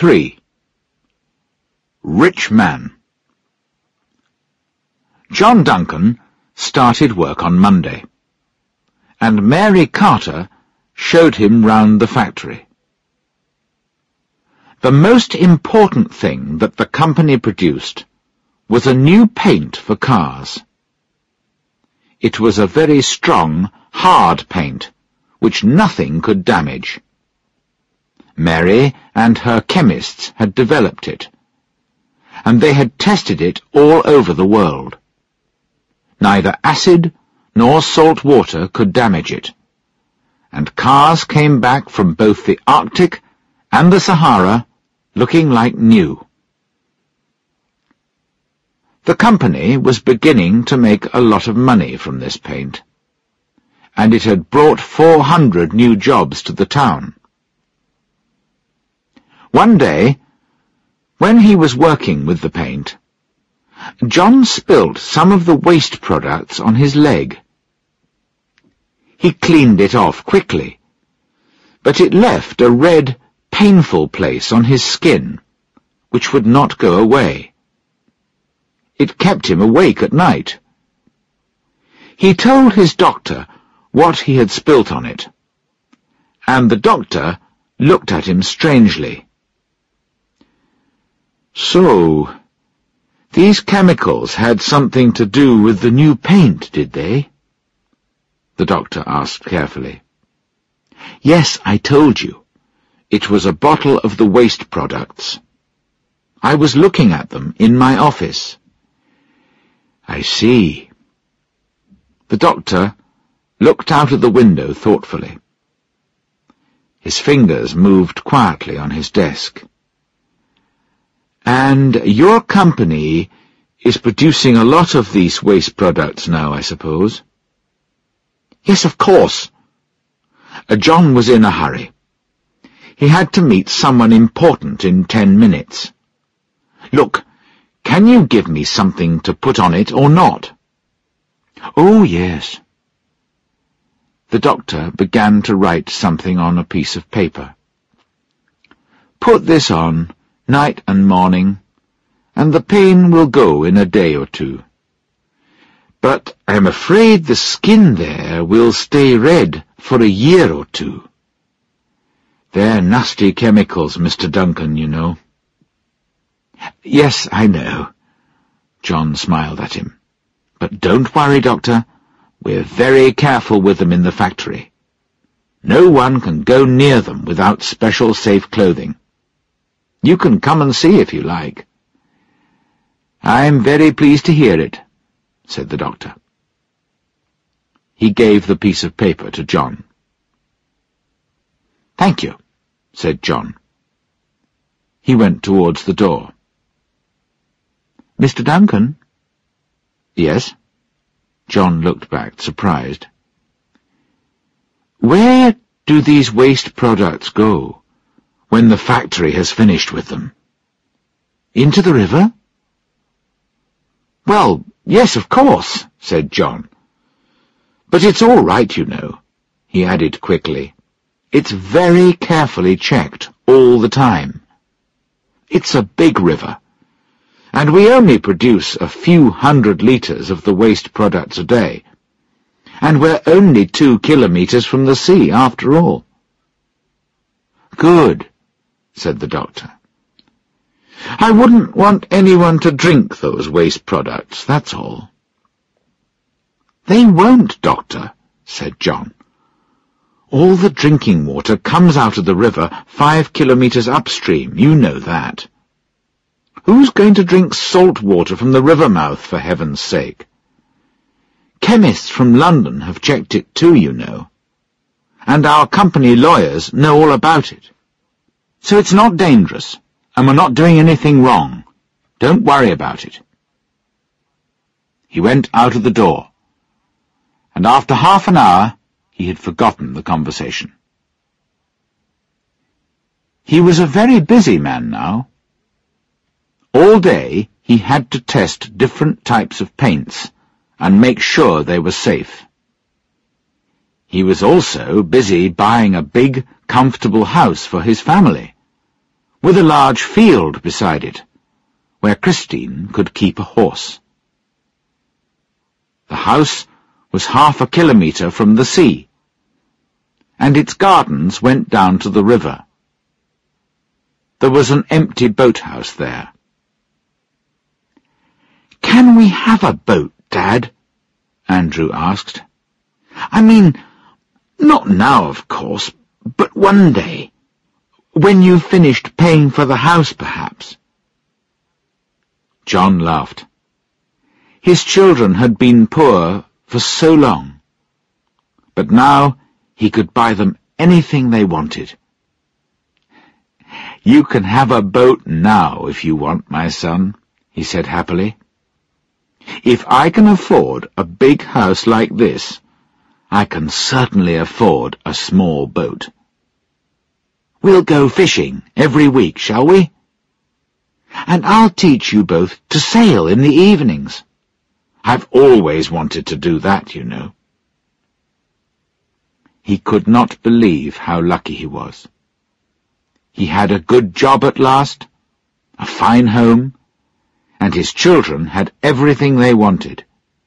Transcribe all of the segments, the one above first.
3. Rich Man. John Duncan started work on Monday, and Mary Carter showed him round the factory. The most important thing that the company produced was a new paint for cars. It was a very strong, hard paint, which nothing could damage. Mary and her chemists had developed it, and they had tested it all over the world. Neither acid nor salt water could damage it, and cars came back from both the Arctic and the Sahara looking like new. The company was beginning to make a lot of money from this paint, and it had brought 400 new jobs to the town. One day, when he was working with the paint, John spilt some of the waste products on his leg. He cleaned it off quickly, but it left a red, painful place on his skin, which would not go away. It kept him awake at night. He told his doctor what he had spilt on it, and the doctor looked at him strangely. "So, these chemicals had something to do with the new paint, did they?" the doctor asked carefully. "Yes, I told you. It was a bottle of the waste products. I was looking at them in my office." "I see." The doctor looked out of the window thoughtfully. His fingers moved quietly on his desk. "And your company is producing a lot of these waste products now, I suppose?" "Yes, of course." John was in a hurry. He had to meet someone important in 10 minutes. "Look, can you give me something to put on it or not?" "Oh, yes." The doctor began to write something on a piece of paper. "Put this on, night and morning, and the pain will go in a day or two. But I'm afraid the skin there will stay red for a year or two. They're nasty chemicals, Mr. Duncan, you know." "Yes, I know." John smiled at him. "But don't worry, Doctor. We're very careful with them in the factory. No one can go near them without special safe clothing. You can come and see if you like." "I'm very pleased to hear it," said the doctor. He gave the piece of paper to John. "Thank you," said John. He went towards the door. "Mr. Duncan?" "Yes?" John looked back, surprised. "Where do these waste products go when the factory has finished with them? Into the river?" "Well, yes, of course," said John. "But it's all right, you know," he added quickly. "It's very carefully checked all the time. It's a big river, and we only produce a few 100 litres of the waste products a day, and we're only 2 kilometres from the sea, after all." "Good," said the doctor. "I wouldn't want anyone to drink those waste products, that's all." "They won't, Doctor," said John. "All the drinking water comes out of the river 5 kilometres upstream, you know that. Who's going to drink salt water from the river mouth, for heaven's sake? Chemists from London have checked it too, you know, and our company lawyers know all about it. So it's not dangerous, and we're not doing anything wrong. Don't worry about it." He went out of the door, and after half an hour he had forgotten the conversation. He was a very busy man now. All day he had to test different types of paints and make sure they were safe. He was also busy buying a big, comfortable house for his family, with a large field beside it, where Christine could keep a horse. The house was 1/2 kilometre from the sea, and its gardens went down to the river. There was an empty boathouse there. "Can we have a boat, Dad?" Andrew asked. "I mean, not now, of course, but one day, when you've finished paying for the house, perhaps." John laughed. His children had been poor for so long, but now he could buy them anything they wanted. "You can have a boat now if you want, my son," he said happily. "If I can afford a big house like this, I can certainly afford a small boat. We'll go fishing every week, shall we? And I'll teach you both to sail in the evenings. I've always wanted to do that, you know." He could not believe how lucky he was. He had a good job at last, a fine home, and his children had everything they wanted.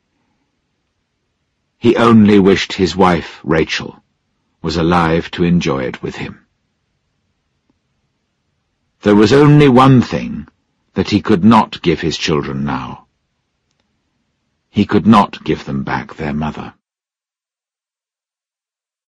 He only wished his wife, Rachel, was alive to enjoy it with him. There was only one thing that he could not give his children now. He could not give them back their mother.